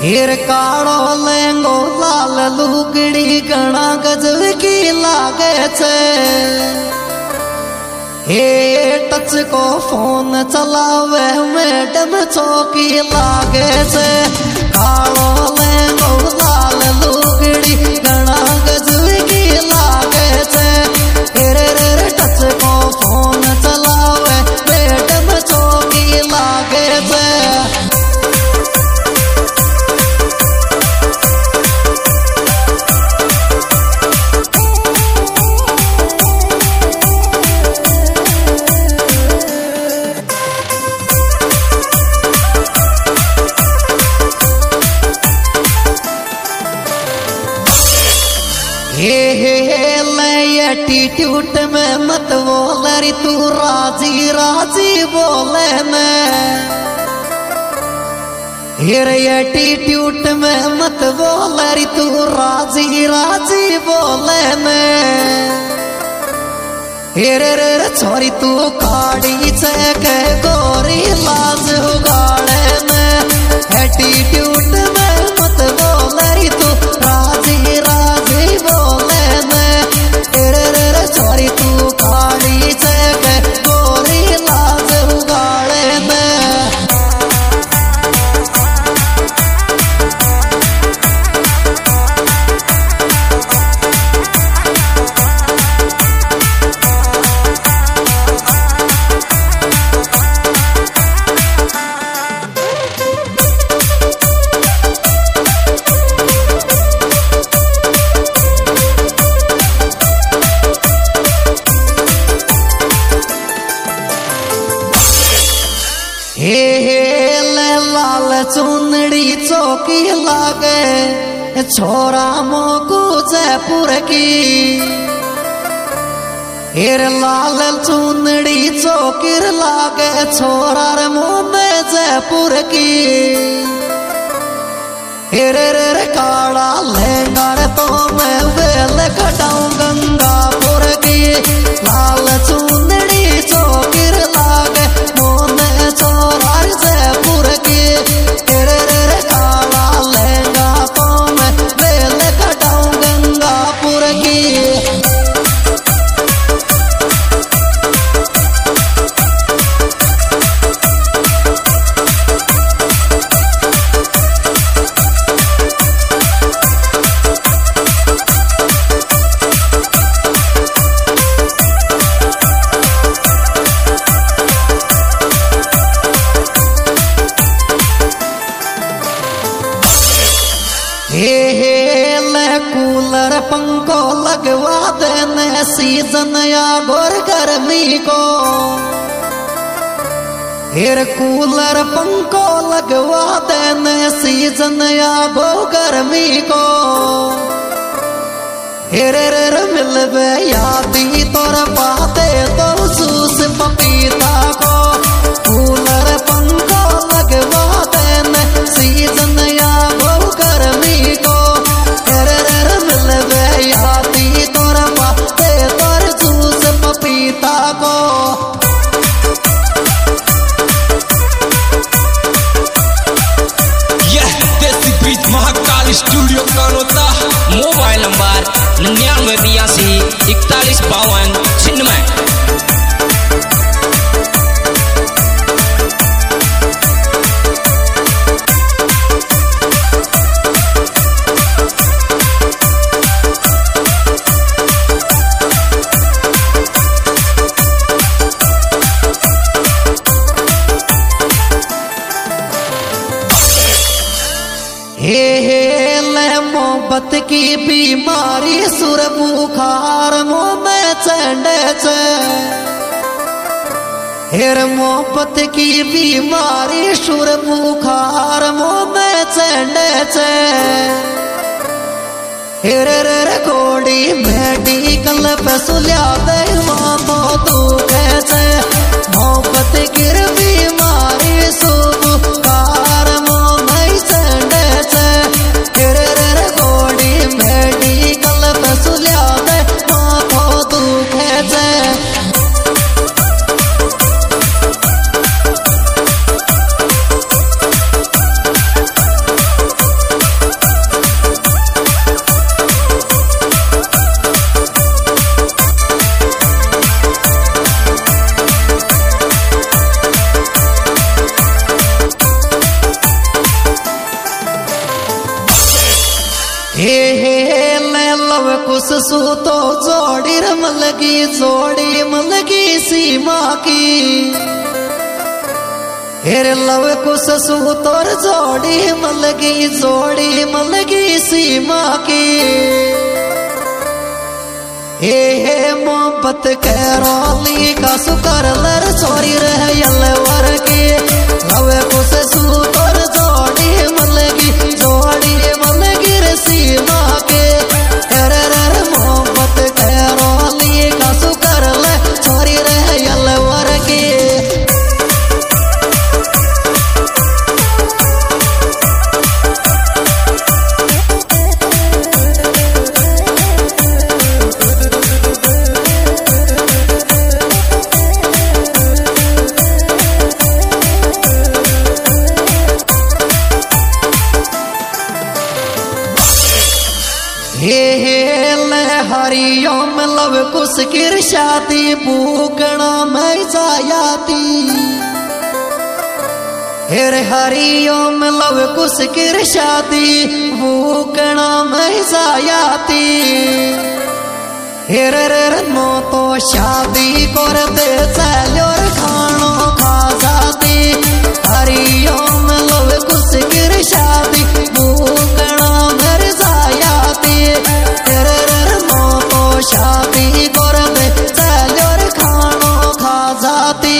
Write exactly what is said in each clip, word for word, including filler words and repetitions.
हीर काड़ो लेंगो लाल लुगड़ी घना गजब की लागे छे। हे टच को फोन चलावे मैडम चौकी लागे छे। काड़ो लेंगो लाल लुगड़ी घना गजब की लागे छे। हीरे रे टच को फोन चलावे मैडम चौकी लागे छे। हे हे ले एटीट्यूड में मत बोल री तू राजी राजी बोले मैं। हीर एटीट्यूड में मत बोल री तू राजी राजी बोले मैं। हीर रे छोरी तू काड़ी से के गोरी लाज उगाड़े में। एटीट्यूड में मत बोल री तू राजी राजी बोले मैं। हीर रे छोरी तू काड़ी से के गोरी लाज उगाड़े में। हे हे ले लाल चुनड़ी चौकी लागे छोरा मोकू जयपुर की। हीर लाल चुनड़ी चौकी लागे छोरा रे मोने जयपुर की। हीर रे काला लहंगा रे तो मैं वेल कटाऊं गंगापुर की। लाल चुनड़ी चौकी लागे मोने छोरा जयपुर की। हीर रे काला लहंगा तो मैं वेल कटाऊं गंगापुर की। हे हे ले कूलर पंखो लगवा देने सीजन या गोर गर्मी को। हीर कूलर पंखो लगवा देने सीजन या गो गर्मी को। हीर रे मिलवे यादी तोर पाते तो सूस पपीता को। कूलर पंखो लगवा देने सीजन या गो गर्मी को। हीर रे मिलवे यादी तोर पाते तोर सूस पपीता को। Mahakal studio Kanota. Mobile number निन्यानवे बयासी इकतालीस बावन छिन्नवे। हे हे ले मोहब्बत की बीमारी सुर बुखार मुँह में चढ़े छे। हीर मोहब्बत की बीमारी सुर बुखार मुँह में चढ़े छे। हीर रे घोड़ी मेडिकल पे सुलिया दे मानो तू कैसे। मोहब्बत की बीमारी सुर बुखार मुँह में चढ़े छे। हीर रे घोड़ी मेडिकल पे सुलिया दे मानो तू कैसे। हे हे ले लव कुछ सू तो जोड़ी रमलगी जोड़ी मलगी सीमा की हेर लव कुछ सू तोर जोड़ी मलगी जोड़ी मलगी सीमा की हे हे मोहब्बत के रोली का सुकर लर छोरी रह यलवर की लव कुछ सू तोर जोड़ी मलगी जोड़ी मलगी रे सीमा के हेर रे मोहब्बत के रोली का सुकर लर छोरी रह यलवर की हे हे ले हरिओम लव कुछ किर शादी भूगणा मैं जायाती हेर हरिओम लव कुछ किर शादी भूगणा मैं जायाती हेर रे नो तो शादी कर दे चलो खानो खा जाती हरिओम लव कुछ किर शादी भूगणा मर जायाती शादी कर दे चलो खानो खा जाती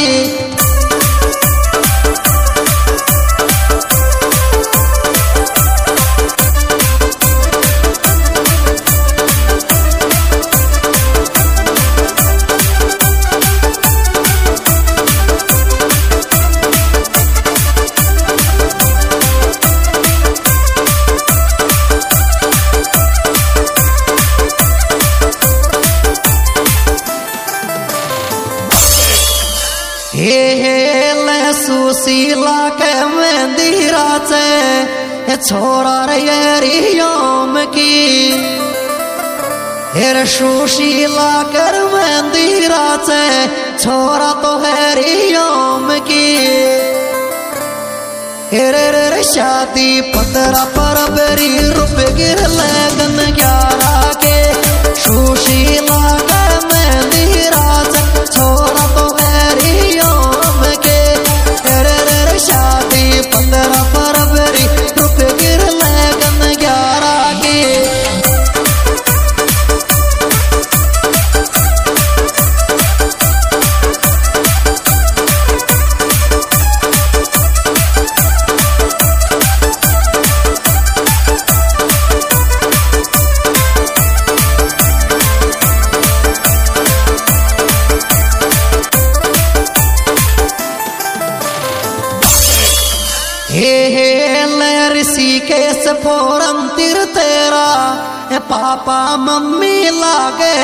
हे हे ले सुशीला के मंदिरा से छोरा रे रियोम की हेर सुशीला कर मंदिरा से छोरा तो है रियोम की हेर रे शादी पतरा पर बेरी रुप गिर लगन ग्यारह के सुशीला कर मंदिरा से छोरा तो है शादी पंद्रह फरवरी रुप गिर लगन ग्यारह की हे हे ऋषिकेश फोरम तिर तेरा पापा मम्मी लागे